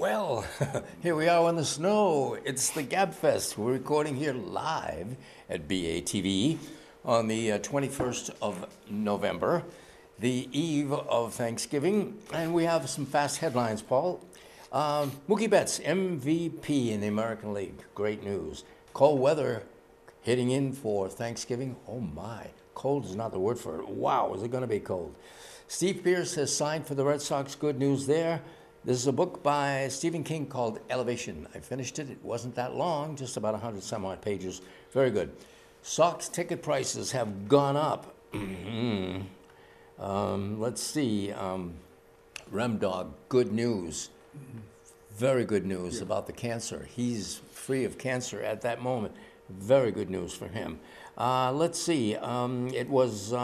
Well, here we are in the snow. It's the GabFest. We're recording here live at BATV on the 21st of November, the eve of Thanksgiving. And we have some fast headlines, Paul. Mookie Betts, MVP in the American League. Great news. Cold weather hitting in for Thanksgiving. Oh my, cold is not the word for it. Wow, is it going to be cold? Steve Pearce has signed for the Red Sox. Good news there. This is a book by Stephen King called Elevation. I finished it. It wasn't that long, just about 100 some odd pages. Very good. Sox ticket prices have gone up. Let's see. Remdog, good news. Very good news about the cancer. He's free of cancer at that moment. Very good news for him. Let's see. It was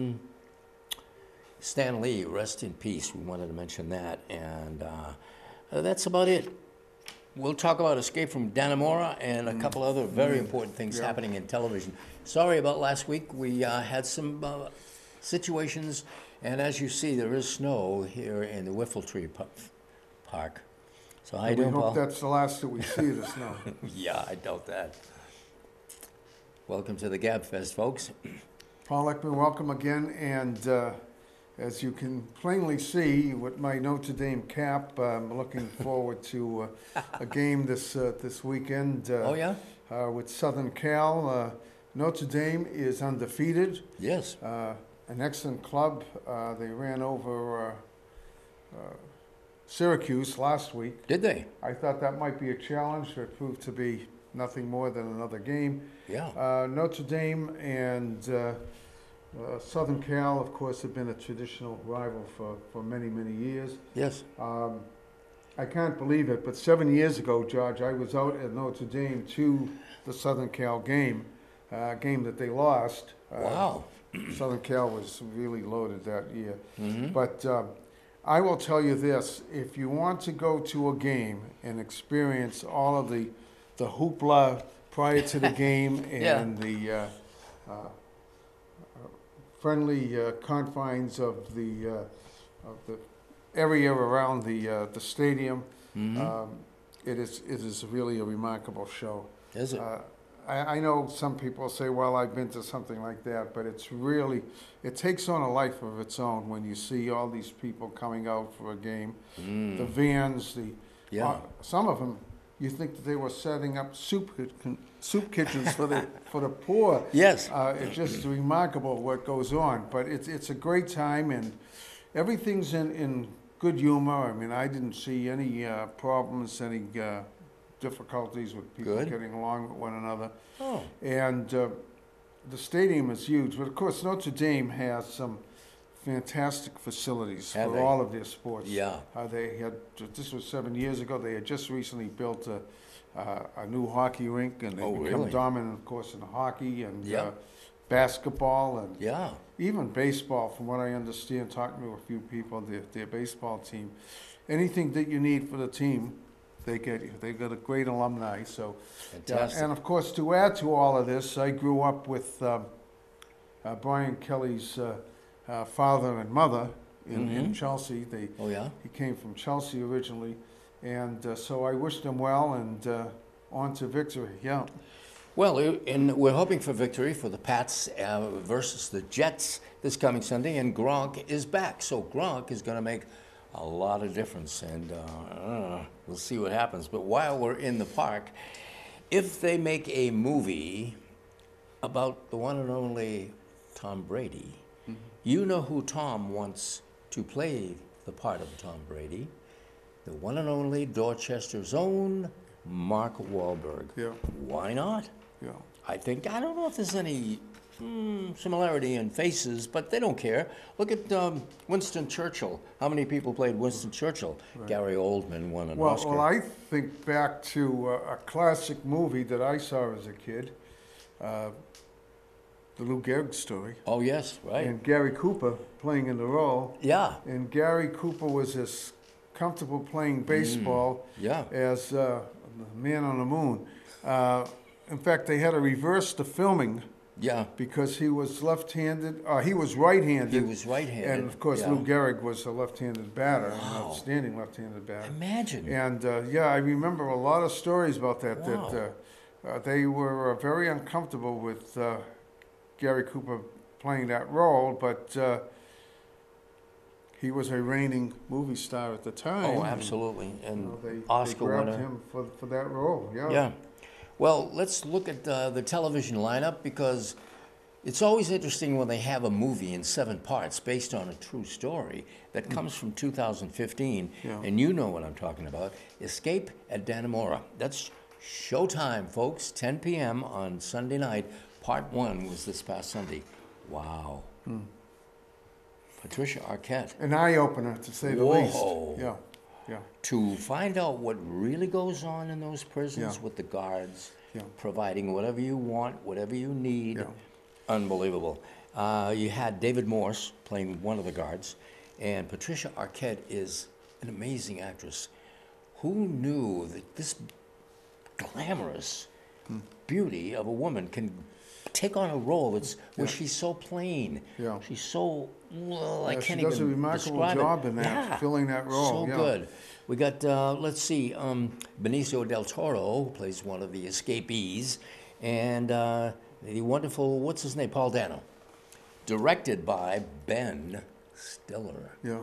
Stan Lee, rest in peace. We wanted to mention that. And that's about it. We'll talk about Escape from Dannemora and a couple other very important things happening in television. Sorry about last week. We had some situations. And as you see, there is snow here in the Whiffletree Park. So how you doing, Paul? We hope that's the last that we see of the snow. Yeah, I doubt that. Welcome to the GabFest, folks. Paul Ekman, welcome again. And as you can plainly see with my Notre Dame cap, I'm looking forward to a game this weekend. Oh, yeah? With Southern Cal. Notre Dame is undefeated. Yes. An excellent club. They ran over Syracuse last week. Did they? I thought that might be a challenge. It proved to be nothing more than another game. Yeah. Notre Dame and Southern Cal, of course, have been a traditional rival for many, many years. Yes. I can't believe it, but 7 years ago, George, I was out at Notre Dame to the Southern Cal game that they lost. Wow. Southern Cal was really loaded that year. Mm-hmm. But I will tell you this, if you want to go to a game and experience all of the hoopla prior to the game and the friendly confines of the area around the stadium, it is really a remarkable show. Is it? I know some people say, well, I've been to something like that, but it takes on a life of its own when you see all these people coming out for a game. The vans, some of them, you think that they were setting up soup kitchens for the poor. Yes. It's just remarkable what goes on, but it's a great time, and everything's in good humor. I mean, I didn't see any problems, any difficulties with people getting along with one another. Oh. And the stadium is huge, but of course Notre Dame has some fantastic facilities for all of their sports. Yeah. They had, this was 7 years ago, they had just recently built a new hockey rink, and they've become dominant, of course, in hockey and basketball and even baseball, from what I understand, talking to a few people, their baseball team. Anything that you need for the team, they get you. They've got a great alumni. So, and of course, to add to all of this, I grew up with Brian Kelly's father and mother in Chelsea. He came from Chelsea originally, and so I wished him well, and on to victory. Yeah. Well, and we're hoping for victory for the Pats versus the Jets this coming Sunday, and Gronk is back. So Gronk is going to make a lot of difference, and we'll see what happens. But while we're in the park, if they make a movie about the one and only Tom Brady, you know who Tom wants to play the part of Tom Brady? The one and only Dorchester's own Mark Wahlberg. Yeah. Why not? Yeah. I don't know if there's any similarity in faces, but they don't care. Look at Winston Churchill. How many people played Winston Churchill? Right. Gary Oldman won an Oscar. Well, I think back to a classic movie that I saw as a kid, the Lou Gehrig story. Oh, yes, right. And Gary Cooper playing in the role. Yeah. And Gary Cooper was as comfortable playing baseball as the Man on the Moon. In fact, they had to reverse the filming Yeah. Because he was left-handed, he was right-handed. He was right-handed. And of course, Lou Gehrig was a left-handed batter, an outstanding left-handed batter. Imagine. And I remember a lot of stories about that, Wow. that they were very uncomfortable with Gary Cooper playing that role, but he was a reigning movie star at the time. Oh, absolutely. And they Oscar grabbed winner. him for that role, Yeah. Well, let's look at the television lineup, because it's always interesting when they have a movie in 7 parts based on a true story that comes from 2015. Yeah. And you know what I'm talking about. Escape at Dannemora. That's Showtime, folks, 10 p.m. on Sunday night. Part 1 was this past Sunday. Wow. Patricia Arquette. An eye-opener, to say the least. Yeah. To find out what really goes on in those prisons Yeah. with the guards, Yeah. providing whatever you want, whatever you need. Yeah. Unbelievable. You had David Morse playing one of the guards, and Patricia Arquette is an amazing actress. Who knew that this glamorous beauty of a woman can take on a role where she's so plain. Yeah. She's so, well, I can't she does a even remarkable describe job it. in that, filling that role. So good. We got, let's see, Benicio del Toro, who plays one of the escapees, and the wonderful, what's his name, Paul Dano. Directed by Ben Stiller. Yeah.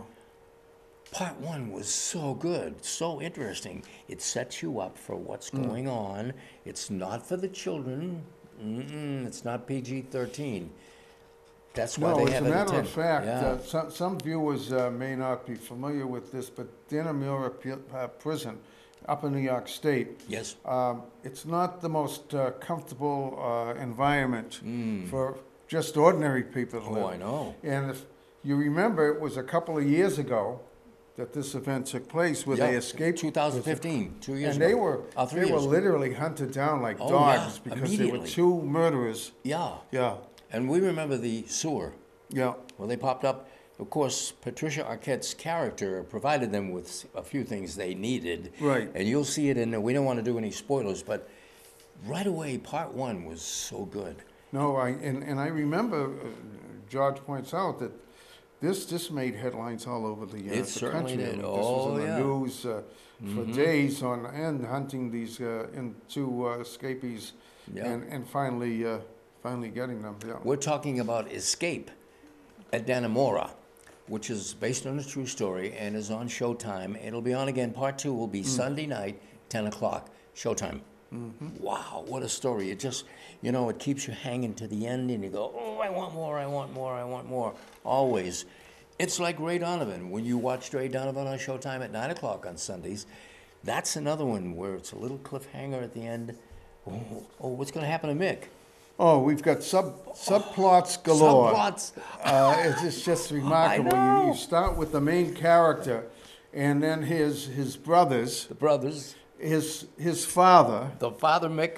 Part 1 was so good, so interesting. It sets you up for what's going on. It's not for the children. It's not PG-13. That's why they have it at 10. As a matter of fact, some viewers may not be familiar with this, but Dannemora Prison up in New York State, yes, it's not the most comfortable environment for just ordinary people to live. Oh, I know. And if you remember, it was a couple of years ago that this event took place, where they escaped. 2015, 2 years and ago. they were literally hunted down like dogs because there were 2 murderers. Yeah. Yeah. And we remember the sewer. Yeah. When they popped up. Of course, Patricia Arquette's character provided them with a few things they needed. Right. And you'll see it we don't want to do any spoilers, but right away, part 1 was so good. No, I remember, George points out that this made headlines all over the country. It certainly did. This was in the news for days on end, hunting these 2 escapees, and finally getting them. Yeah. We're talking about Escape at Dannemora, which is based on a true story and is on Showtime. It'll be on again. Part 2 will be Sunday night, 10 o'clock, Showtime. Wow, what a story. It just, it keeps you hanging to the end, and you go, oh, I want more, I want more, I want more. Always. It's like Ray Donovan. When you watch Ray Donovan on Showtime at 9 o'clock on Sundays, that's another one where it's a little cliffhanger at the end. Oh, what's going to happen to Mick? Oh, we've got subplots galore. Subplots. It's just remarkable. I know. You start with the main character, and then his brothers. The brothers. His father. The father, Mick.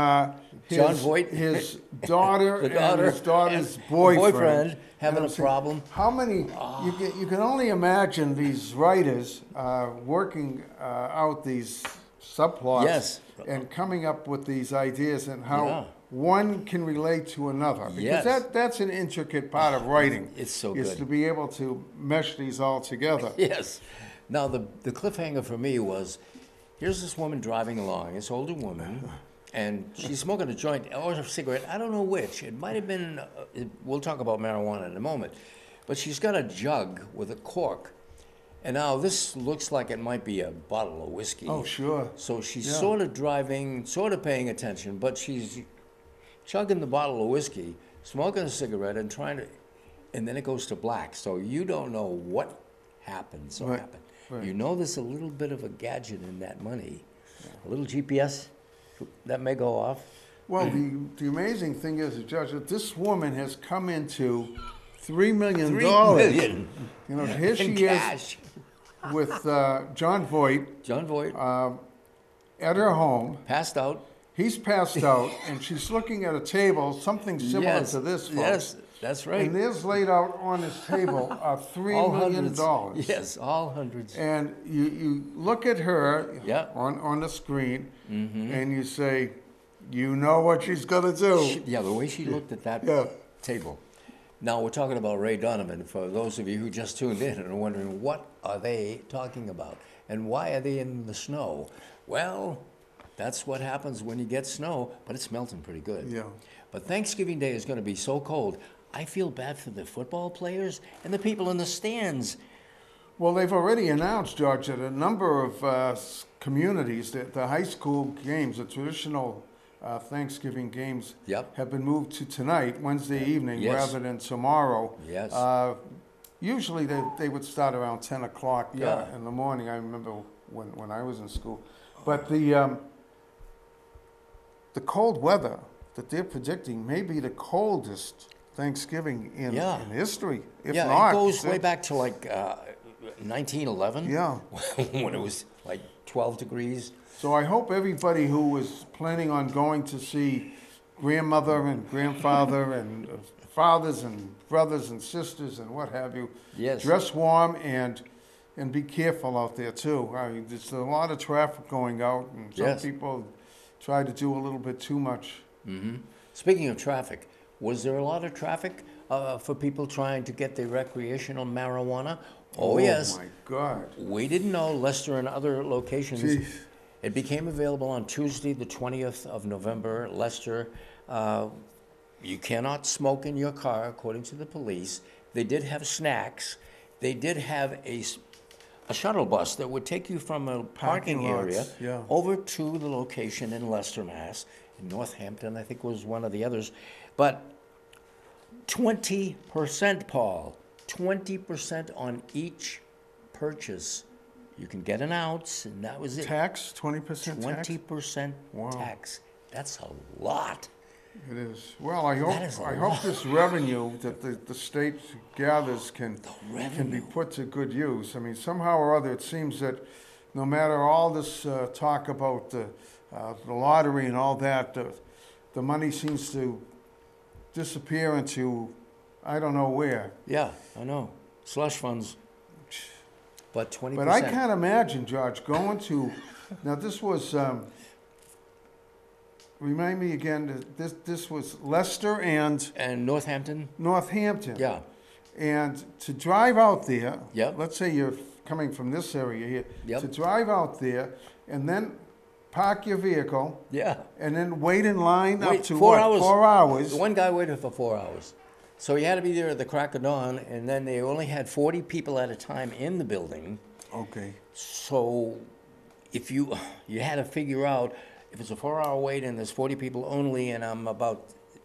John Voight. His daughter, the daughter, and his daughter's boyfriend having a problem. How many? You can only imagine these writers working out these subplots, and coming up with these ideas, and how one can relate to another. Because that's an intricate part of writing. It's so good. Is to be able to mesh these all together. Yes. Now the cliffhanger for me was, here's this woman driving along, this older woman, and she's smoking a joint or a cigarette. I don't know which. It might have been, we'll talk about marijuana in a moment. But she's got a jug with a cork. And now this looks like it might be a bottle of whiskey. Oh, sure. So she's sort of driving, sort of paying attention, but she's chugging the bottle of whiskey, smoking a cigarette, and and then it goes to black. So you don't know what happens or happened. Right. You know there's a little bit of a gadget in that money, a little GPS that may go off. Well, the amazing thing is, Judge, that this woman has come into $3 million. $3 million. Here she is with John Voight. John Voight. At her home. Passed out. He's passed out, and she's looking at a table, something similar to this, folks. Yes, that's right. And there's laid out on this table $3 million. Hundreds. Yes, all hundreds. And you look at her on the screen, and you say, You know what she's going to do. Yeah, the way she looked at that table. Now, we're talking about Ray Donovan. For those of you who just tuned in and are wondering, what are they talking about? And why are they in the snow? Well, that's what happens when you get snow, but it's melting pretty good. Yeah. But Thanksgiving Day is going to be so cold. I feel bad for the football players and the people in the stands. Well, they've already announced, George, that a number of communities, that the high school games, the traditional Thanksgiving games, have been moved to tonight, Wednesday evening, rather than tomorrow. Yes. Usually they would start around 10 o'clock in the morning. I remember when I was in school. But the cold weather that they're predicting may be the coldest Thanksgiving in history. If not, it goes way back to like 1911. Yeah. When it was like 12 degrees. So I hope everybody who was planning on going to see grandmother and grandfather and fathers and brothers and sisters and what have you, dress warm and be careful out there too. I mean, there's a lot of traffic going out, and some people try to do a little bit too much. Mm-hmm. Speaking of traffic, was there a lot of traffic for people trying to get their recreational marijuana? Oh yes. Oh my God. We didn't know. Leicester and other locations. Jeez. It became available on Tuesday, the 20th of November. Leicester, you cannot smoke in your car, according to the police. They did have snacks. They did have a shuttle bus that would take you from a parking area over to the location in Leicester, Mass. In Northampton, I think, was one of the others. But 20%, Paul, 20% on each purchase. You can get an ounce, and that was it. Tax? 20% tax? 20% tax. That's a lot. It is. Well, I hope this revenue that the state gathers can be put to good use. I mean, somehow or other, it seems that no matter all this talk about the lottery and all that, the money seems to disappear into I don't know where. Yeah, I know. Slush funds. But 20%. But I can't imagine, George, going to... Now, this was... remind me again, this was Leicester and... And Northampton. Northampton. Yeah. And to drive out there... Yep. Let's say you're coming from this area here. Yep. To drive out there and then park your vehicle. Yeah. And then wait in line up to 4 hours. 4 hours. One guy waited for 4 hours. So he had to be there at the crack of dawn, and then they only had 40 people at a time in the building. Okay. So if you had to figure out, if it's a 4-hour wait and there's 40 people only, and I'm about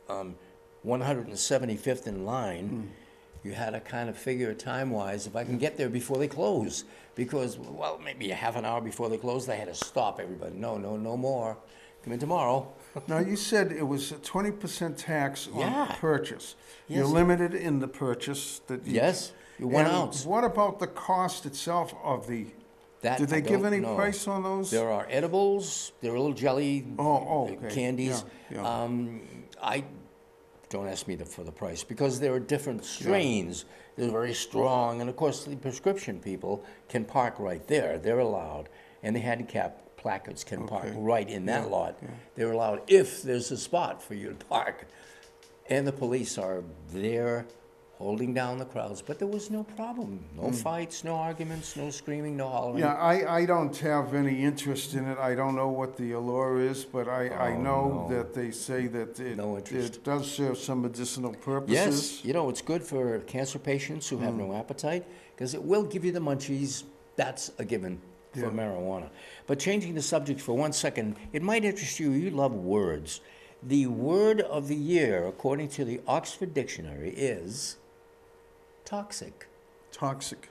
175th in line, you had to kind of figure time-wise if I can get there before they close. Because, well, maybe a half an hour before they close, they had to stop everybody. No more. Come in tomorrow. Now, you said it was a 20% tax on purchase. Yes. You're limited in the purchase. Yes, you 1 ounce. What about the cost itself of the... Did they give any price on those? There are edibles. There are little jelly candies. Yeah. I don't ask me for the price because there are different strains. They're very strong. And, of course, the prescription people can park right there. They're allowed. And the handicap placards can park right in that lot. Yeah. They're allowed if there's a spot for you to park. And the police are there holding down the crowds, but there was no problem. No fights, no arguments, no screaming, no hollering. Yeah, I don't have any interest in it. I don't know what the allure is, but I know that they say that it does serve some medicinal purposes. Yes, you know, it's good for cancer patients who have no appetite, because it will give you the munchies. That's a given for marijuana. But changing the subject for 1 second, it might interest you. You love words. The word of the year, according to the Oxford Dictionary, is toxic. Toxic.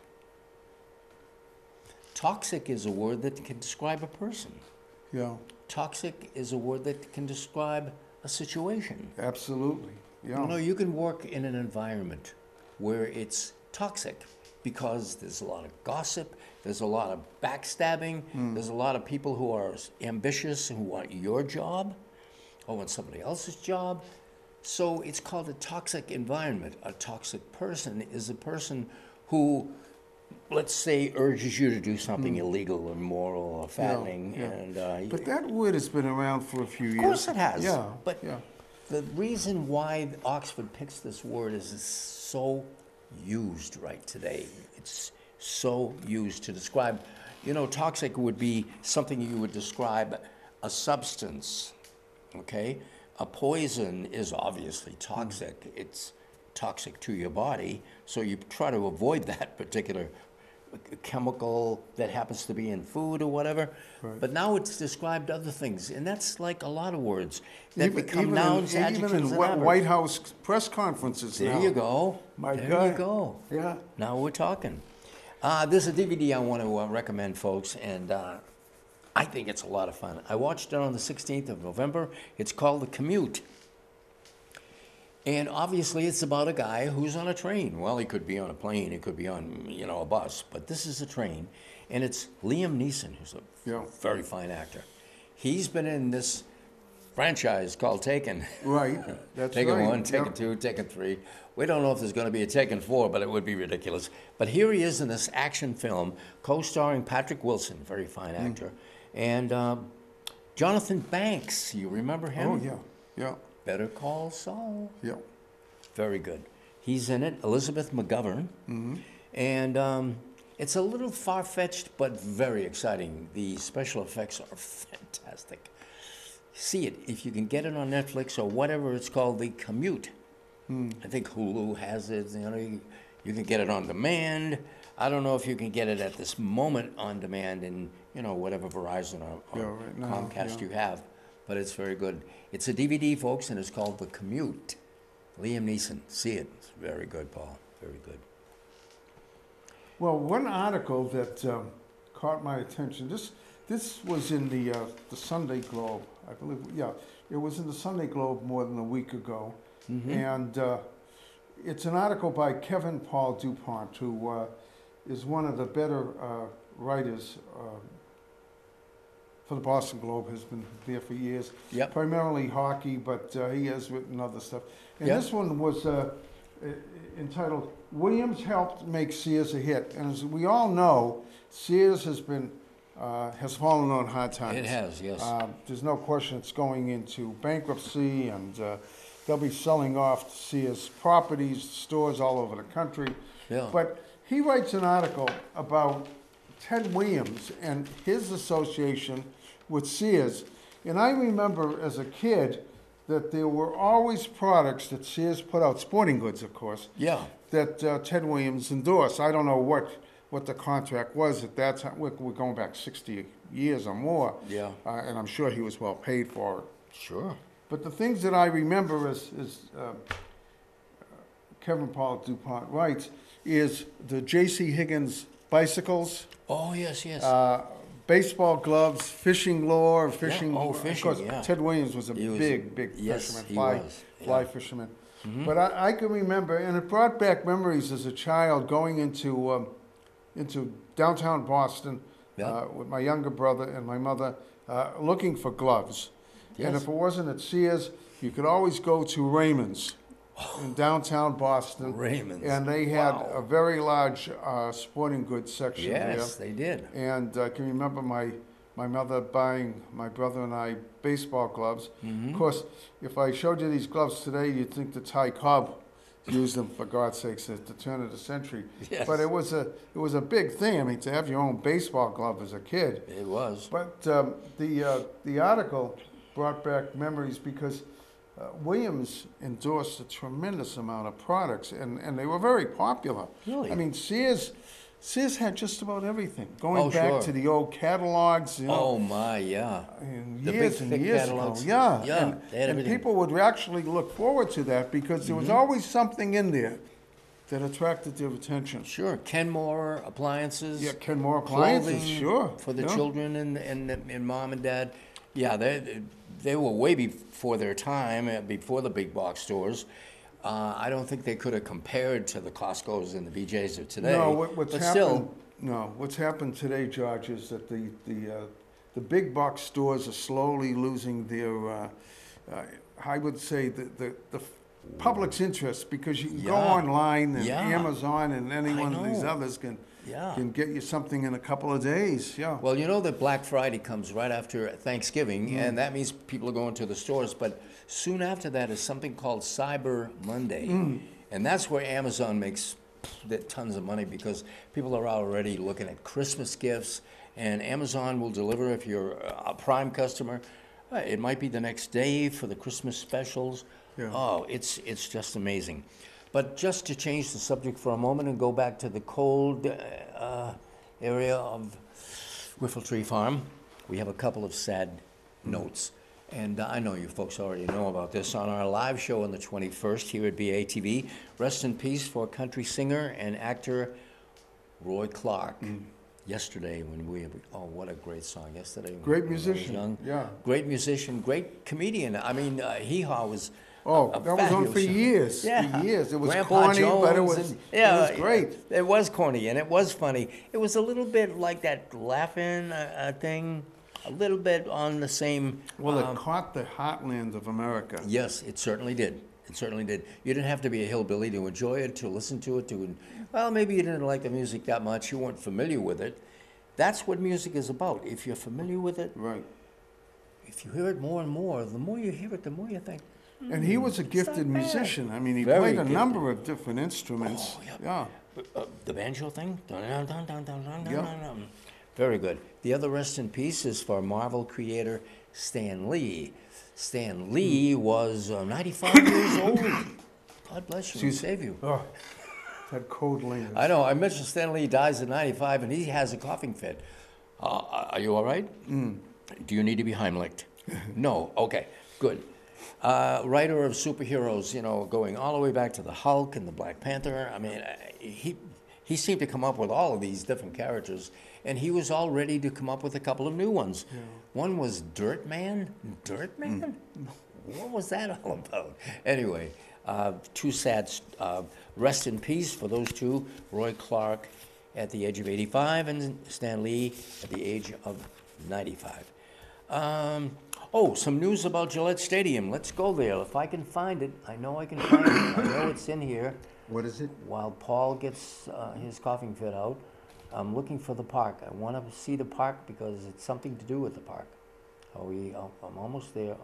Toxic is a word that can describe a person. Yeah. Toxic is a word that can describe a situation. Absolutely. Yeah. You know, you can work in an environment where it's toxic because there's a lot of gossip, there's a lot of backstabbing, there's a lot of people who are ambitious and who want your job or want somebody else's job. So it's called a toxic environment. A toxic person is a person who let's say, urges you to do something illegal, immoral, or fattening. Yeah. And but that word has been around for a few years. Of course it has. Yeah. But the reason why Oxford picks this word is it's so used right today. It's so used to describe, toxic would be something you would describe a substance, okay? A poison is obviously toxic. It's toxic to your body, so you try to avoid that particular chemical that happens to be in food or whatever. Right. But now it's described other things, and that's like a lot of words that become nouns, adjectives, even in and adverbs. White House press conferences there now. You go. My there God. you go. Yeah. Now we're talking. There's a DVD I want to recommend, folks, and I think it's a lot of fun. I watched it on the 16th of November. It's called The Commute. And obviously it's about a guy who's on a train. Well, he could be on a plane, he could be on, a bus, but this is a train. And it's Liam Neeson, who's a very fine actor. He's been in this franchise called Taken. Right, that's Taken right. 1, Taken 2, Taken 3. We don't know if there's going to be a Taken 4, but it would be ridiculous. But here he is in this action film, co-starring Patrick Wilson, very fine actor, and Jonathan Banks. You remember him? Oh, yeah. Better Call Saul. Yeah. Very good. He's in it, Elizabeth McGovern. Mm-hmm. And it's a little far-fetched, but very exciting. The special effects are fantastic. See it if you can get it on Netflix or whatever it's called, The Commute. I think Hulu has it. You can get it on demand. I don't know if you can get it at this moment on demand in whatever Verizon or Comcast you have, but it's very good. It's a DVD, folks, and it's called The Commute. Liam Neeson. See it. It's very good, Paul. Very good. Well, one article that caught my attention. This was in the Sunday Globe, I believe. Yeah, it was in the Sunday Globe more than a week ago. Mm-hmm. And it's an article by Kevin Paul DuPont, who is one of the better writers for the Boston Globe, has been there for years. Yep. Primarily hockey, but he has written other stuff. And this one was entitled, Williams Helped Make Sears a Hit. And as we all know, Sears has fallen on hard times. It has, yes. There's no question it's going into bankruptcy, and they'll be selling off Sears properties, stores all over the country. Yeah. But he writes an article about Ted Williams and his association with Sears. And I remember as a kid that there were always products that Sears put out, sporting goods, of course, that Ted Williams endorsed. I don't know what the contract was at that time. We're going back 60 years or more. Yeah. And I'm sure he was well paid for it. Sure. But the things that I remember is Kevin Paul DuPont writes, is the J.C. Higgins bicycles. Oh, yes. Baseball gloves, fishing lure, fishing. Yeah. Oh, fishing, of course, Ted Williams was a big fisherman, fly fisherman. Mm-hmm. But I can remember, and it brought back memories as a child going into downtown Boston with my younger brother and my mother looking for gloves. Yes. And if it wasn't at Sears, you could always go to Raymond's in downtown Boston. Raymond's. And they had a very large sporting goods section there. Yes, they did. And I can remember my mother buying my brother and I baseball gloves. Mm-hmm. Of course, if I showed you these gloves today, you'd think that Ty Cobb used them, for God's sakes, at the turn of the century. Yes. But it was a big thing. I mean, to have your own baseball glove as a kid. It was. But the article brought back memories because Williams endorsed a tremendous amount of products, and they were very popular. Really? I mean, Sears had just about everything. Going back to the old catalogs. Oh, my, yeah. The years and years catalogs. Ago. Yeah. And people would actually look forward to that because there was always something in there that attracted their attention. Sure. Kenmore appliances. Yeah, Kenmore appliances, sure. For the children and mom and dad. Yeah, they were way before their time, before the big box stores. I don't think they could have compared to the Costco's and the BJ's of today. No, what's happened today, George, is that the big box stores are slowly losing their, I would say, the public's interest, because you can go online and Yeah. Amazon and any I one of these know. others can Yeah. get you something in a couple of days. Yeah. Well, you know that Black Friday comes right after Thanksgiving, and that means people are going to the stores. But soon after that is something called Cyber Monday, and that's where Amazon makes tons of money, because people are already looking at Christmas gifts, and Amazon will deliver if you're a Prime customer. It might be the next day for the Christmas specials. Yeah. Oh, it's just amazing. But just to change the subject for a moment and go back to the cold area of Whiffletree Farm, we have a couple of sad notes. And I know you folks already know about this. On our live show on the 21st here at BATV, rest in peace for country singer and actor Roy Clark. Yesterday when what a great song. Yesterday. Great when I was musician, young. yeah. Great musician, great comedian. I mean, Hee Haw was That was on for years. Yeah. For years. It was Grandpa corny, but it Jones was, and- it was great. It was corny and it was funny. It was a little bit like that laughing thing, a little bit on the same. Well, it caught the heartland of America. Yes, it certainly did. It certainly did. You didn't have to be a hillbilly to enjoy it, to listen to it, well, maybe you didn't like the music that much, you weren't familiar with it. That's what music is about. If you're familiar with it, Right. if you hear it more and more, the more you hear it, the more you think, And he was a gifted not bad. musician. I mean, he Very played a gifted. number of different instruments. Oh, Yeah. the banjo thing? Dun, dun, dun, dun, dun, dun, Yeah. dun, dun. Very good. The other rest in peace is for Marvel creator Stan Lee. Stan Lee was 95 years old. God bless you and save you. Oh, that cold lingers. I know. I mentioned Stan Lee dies at 95 and he has a coughing fit. Are you all right? Do you need to be Heimlicked? No. Okay. Good. Writer of superheroes, going all the way back to the Hulk and the Black Panther. I mean, he seemed to come up with all of these different characters, and he was all ready to come up with a couple of new ones. Yeah. One was Dirt Man. Dirt Man? What was that all about? Anyway, two sad. Rest in peace for those two, Roy Clark at the age of 85 and Stan Lee at the age of 95. Some news about Gillette Stadium. Let's go there. If I can find it, I know I can find it. I know it's in here. What is it? While Paul gets his coughing fit out, I'm looking for the park. I want to see the park because it's something to do with the park. I'm almost there,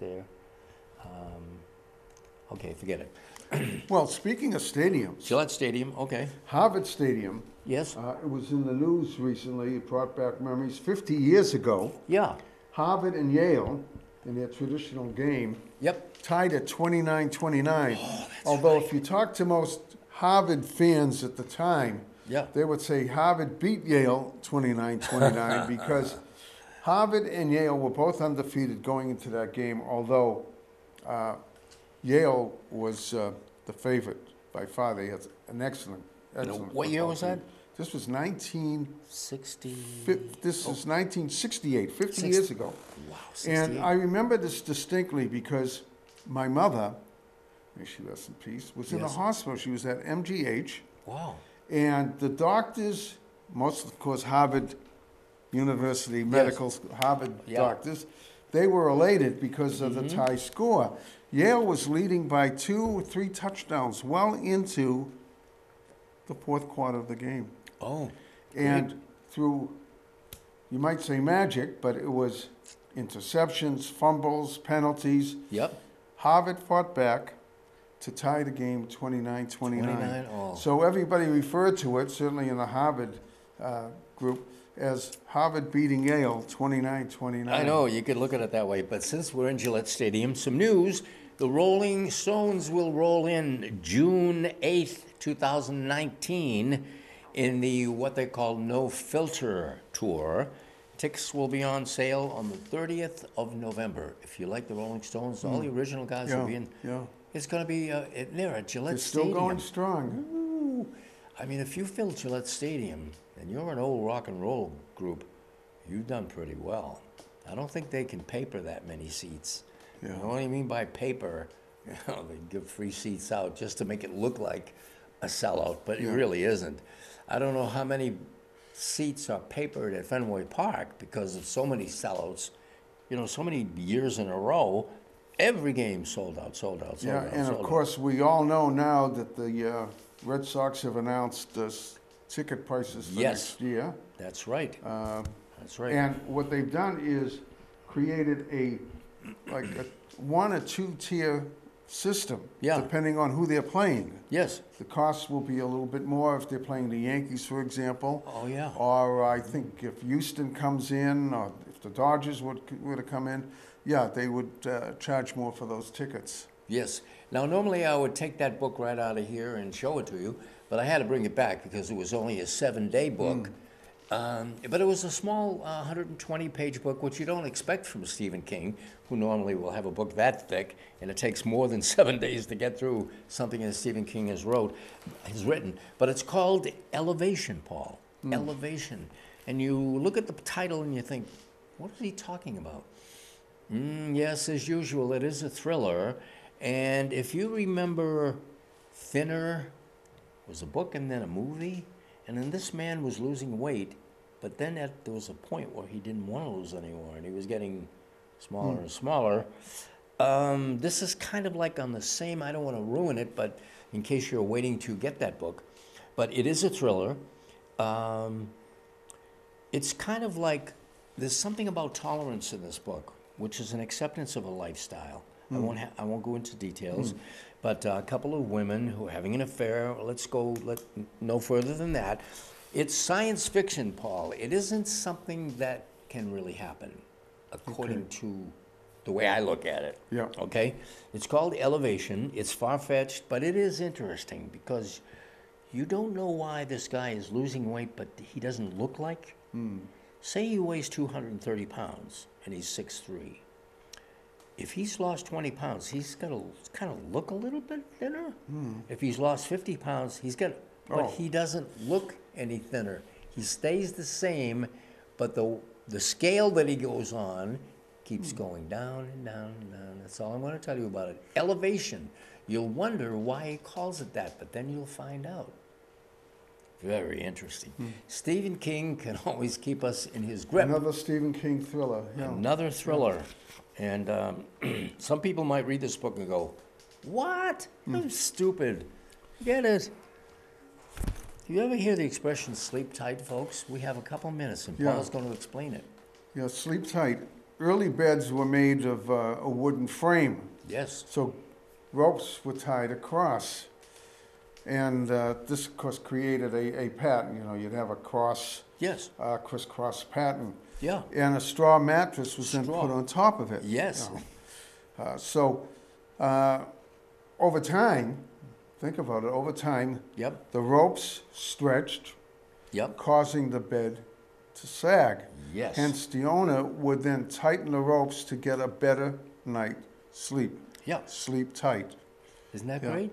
okay, forget it. Well, speaking of stadiums. Gillette Stadium, okay. Harvard Stadium. Yes. It was in the news recently. It brought back memories. 50 years ago, Yeah. Harvard and Yale, in their traditional game, Yep. tied at 29-29. Although if you talk to most Harvard fans at the time, Yeah. they would say Harvard beat Yale 29-29 because Harvard and Yale were both undefeated going into that game, although Yale was the favorite by far. They had an excellent What year football was team. that? This was 60. This is 1968, 50 years ago. Wow, 68. And I remember this distinctly because my mother, may she rest in peace, was in a Yes. hospital. She was at MGH. Wow. And the doctors, most of course Harvard University medical, Harvard Yeah. doctors, they were elated because of the tie score. Yale was leading by 2 or 3 touchdowns well into the fourth quarter of the game. Oh. And through, you might say magic, but it was interceptions, fumbles, penalties. Yep. Harvard fought back to tie the game 29-29. 29, oh. So everybody referred to it, certainly in the Harvard group, as Harvard beating Yale 29-29. I know, you could look at it that way, but since we're in Gillette Stadium, some news. The Rolling Stones will roll in June 8th, 2019 in the what they call No Filter Tour. Tickets will be on sale on the 30th of November. If you like the Rolling Stones, all the original guys will be in. Yeah. It's going to be there at Gillette They're still Stadium. going strong. Ooh. I mean, if you fill Gillette Stadium and you're an old rock and roll group, you've done pretty well. I don't think they can paper that many seats. Yeah. You know what I mean by paper? They give free seats out just to make it look like a sellout, but it really isn't. I don't know how many seats are papered at Fenway Park because of so many sellouts, so many years in a row, Every game sold out, sold out, sold out. And of course, we all know now that the Red Sox have announced ticket prices for next year. That's right. That's right. And what they've done is created a 1 or 2 tier system, depending on who they're playing. Yes. The cost will be a little bit more if they're playing the Yankees, for example. Oh, yeah. Or I think if Houston comes in, or if the Dodgers were to come in, they would charge more for those tickets. Yes. Now, normally I would take that book right out of here and show it to you, but I had to bring it back because it was only a 7-day book. But it was a small 120-page book, which you don't expect from Stephen King, who normally will have a book that thick, and it takes more than 7 days to get through something that Stephen King has written. But it's called Elevation, Paul. Elevation. And you look at the title and you think, what is he talking about? Yes, as usual, it is a thriller. And if you remember, Thinner was a book and then a movie. And then this man was losing weight, but then there was a point where he didn't want to lose anymore, and he was getting smaller and smaller. This is kind of like on the same, I don't want to ruin it, but in case you're waiting to get that book. But it is a thriller. It's kind of like, there's something about tolerance in this book, which is an acceptance of a lifestyle. I won't go into details, but a couple of women who are having an affair. Let's go no further than that. It's science fiction, Paul. It isn't something that can really happen, according to the way I look at it. Yeah. Okay? It's called Elevation. It's far-fetched, but it is interesting because you don't know why this guy is losing weight, but he doesn't look like. Say he weighs 230 pounds and he's 6'3". If he's lost 20 pounds, he's got to kind of look a little bit thinner. If he's lost 50 pounds, but he doesn't look any thinner. He stays the same, but the scale that he goes on keeps going down and down and down. That's all I'm going to tell you about it. Elevation. You'll wonder why he calls it that, but then you'll find out. Very interesting. Stephen King can always keep us in his grip. Another Stephen King thriller. Yeah. Another thriller. And some people might read this book and go, what? That's stupid. Get it. You ever hear the expression sleep tight, folks? We have a couple minutes, and Paul's going to explain it. Yeah, sleep tight. Early beds were made of a wooden frame. Yes. So ropes were tied across. And this, of course, created a pattern. You know, you'd have a crisscross pattern. Yeah. And a straw mattress was then put on top of it. Yes. So over time, think about it, over time, the ropes stretched, causing the bed to sag. Yes. Hence, the owner would then tighten the ropes to get a better night's sleep. Yeah. Sleep tight. Isn't that great?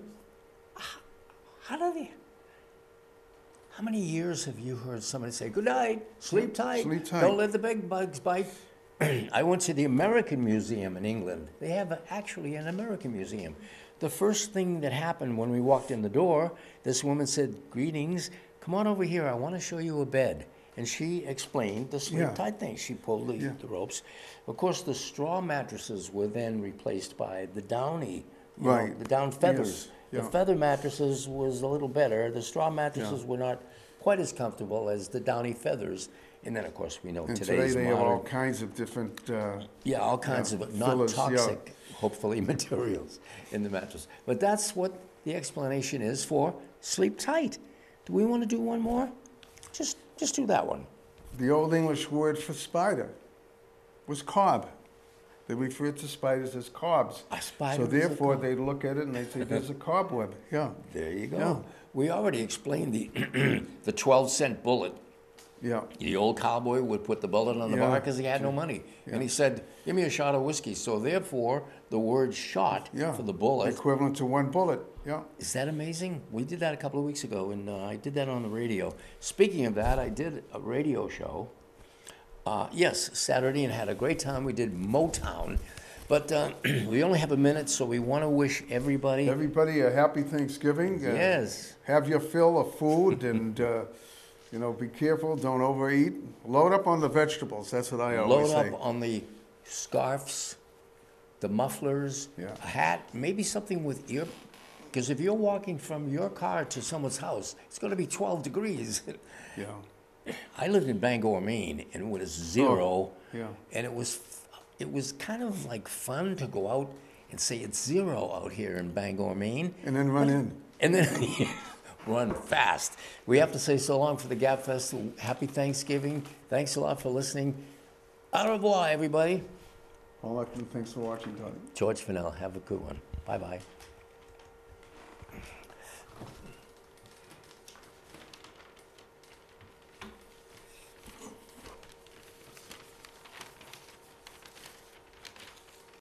How many years have you heard somebody say, good night, sleep tight, don't let the big bugs bite? I went to the American Museum in England. They have actually an American museum. The first thing that happened when we walked in the door, this woman said, greetings, come on over here, I want to show you a bed. And she explained the sleep tight thing. She pulled the ropes. Of course, the straw mattresses were then replaced by the downy, the down feathers. Yes. The feather mattresses was a little better. The straw mattresses were not quite as comfortable as the downy feathers. And then, of course, we know today they have all kinds of different... all kinds of non-toxic, hopefully, materials in the mattress. But that's what the explanation is for sleep tight. Do we want to do one more? Just do that one. The Old English word for spider was cob. They referred to spiders as cobs. A spider. So therefore, they look at it and they say, "There's a cobweb." Yeah. There you go. Yeah. We already explained the 12-cent bullet. Yeah. The old cowboy would put the bullet on the bar because he had no money, and he said, "Give me a shot of whiskey." So therefore, the word "shot" for the bullet, equivalent to one bullet. Yeah. Is that amazing? We did that a couple of weeks ago, and I did that on the radio. Speaking of that, I did a radio show. Yes, Saturday, and had a great time. We did Motown, but we only have a minute, so we want to wish everybody a happy Thanksgiving. Yes. Have your fill of food, and be careful. Don't overeat. Load up on the vegetables. That's what I always say. Load up on the scarfs, the mufflers, a hat, maybe something with ear. Because if you're walking from your car to someone's house, it's going to be 12 degrees. Yeah. I lived in Bangor, Maine, and it was 0. Oh, yeah. And it was kind of like fun to go out and say it's 0 out here in Bangor, Maine. And then run in. And then run fast. We have to say so long for the Gab Fest. Happy Thanksgiving. Thanks a lot for listening. Au revoir, everybody. Thanks for watching, Tony. George Fennell, have a good one. Bye-bye.